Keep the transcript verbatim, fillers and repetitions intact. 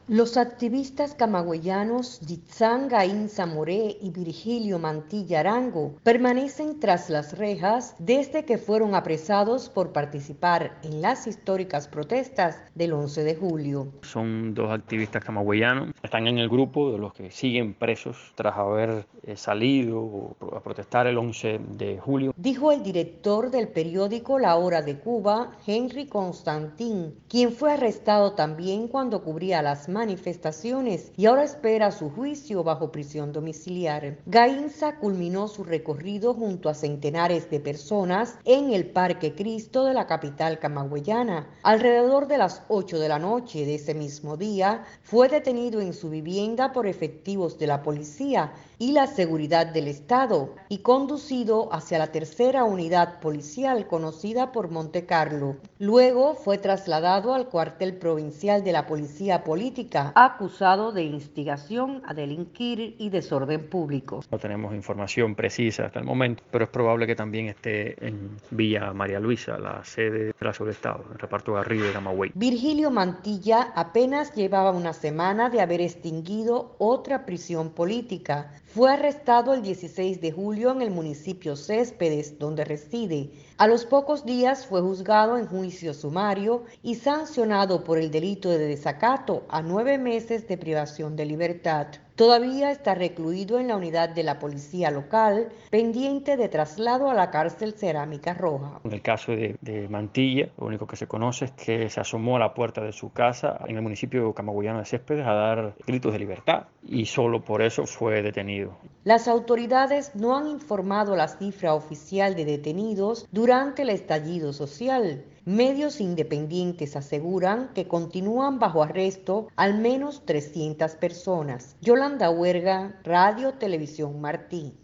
Los activistas camagüeyanos Yitzhán Gainza Moré y Virgilio Mantilla Arango permanecen tras las rejas desde que fueron apresados por participar en las históricas protestas del once de julio. Son dos activistas camagüeyanos, están en el grupo de los que siguen presos tras haber eh, salido a protestar el once de julio. Dijo el director del periódico La Hora de Cuba, Henry Constantin, quien fue arrestado también cuando cubría las manifestaciones y ahora espera su juicio bajo prisión domiciliar. Gainza culminó su recorrido junto a centenares de personas en el Parque Cristo de la capital camagüeyana. Alrededor de las ocho de la noche de ese mismo día, fue detenido en su vivienda por efectivos de la policía y la seguridad del Estado y conducido hacia la tercera unidad policial conocida por Monte Carlo. Luego fue trasladado al cuartel provincial de la Policía Política, acusado de instigación a delinquir y desorden público. No tenemos información precisa hasta el momento, pero es probable que también esté en Villa María Luisa, la sede del Palacio del Estado, el reparto Garrido de Camagüey. Virgilio Mantilla apenas llevaba una semana de haber extinguido otra prisión política. Fue arrestado el dieciséis de julio en el municipio Céspedes, donde reside. A los pocos días fue juzgado en juicio sumario y sancionado por el delito de desacato a nueve meses de privación de libertad. Todavía está recluido en la unidad de la policía local, pendiente de traslado a la cárcel Cerámica Roja. En el caso de, de Mantilla, lo único que se conoce es que se asomó a la puerta de su casa en el municipio camagüeyano de Céspedes a dar gritos de libertad y solo por eso fue detenido. Las autoridades no han informado la cifra oficial de detenidos durante el estallido social. Medios independientes aseguran que continúan bajo arresto al menos trescientas personas. Yolanda Huerga, Radio Televisión Martí.